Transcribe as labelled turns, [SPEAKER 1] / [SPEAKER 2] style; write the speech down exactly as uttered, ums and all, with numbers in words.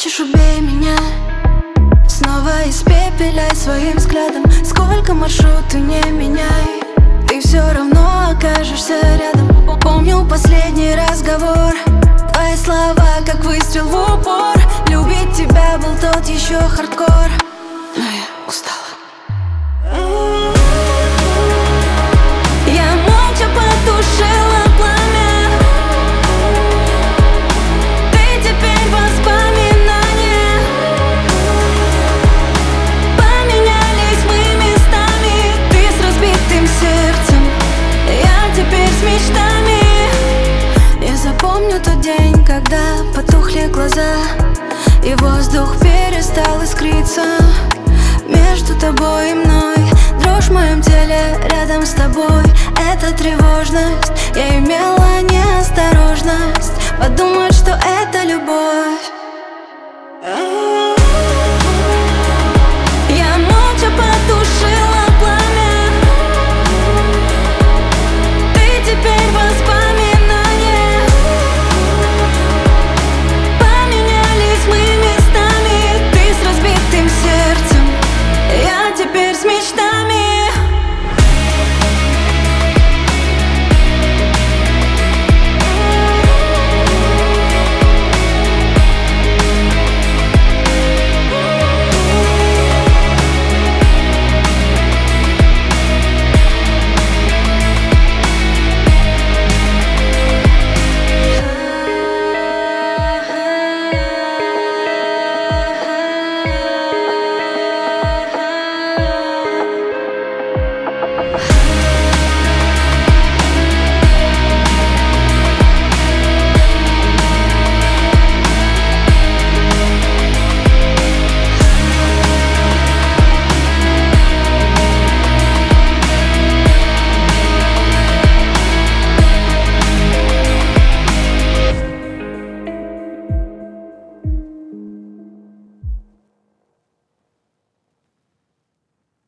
[SPEAKER 1] Хочешь, убей меня, снова испепеляй своим взглядом. Сколько маршрут ты не меняй, ты все равно окажешься рядом. Помню последний разговор, твои слова как выстрел в упор. Любить тебя был тот еще хардкор, но я устала. Я молча потушила пламя, ты теперь воспоминание. Поменялись мы местами, ты с разбитым сердцем, я теперь с мечтами. Я запомню тот день, когда потухли глаза и воздух перестал искриться. Между тобой и мной дрожь в моем теле, рядом с тобой эта тревожность. Я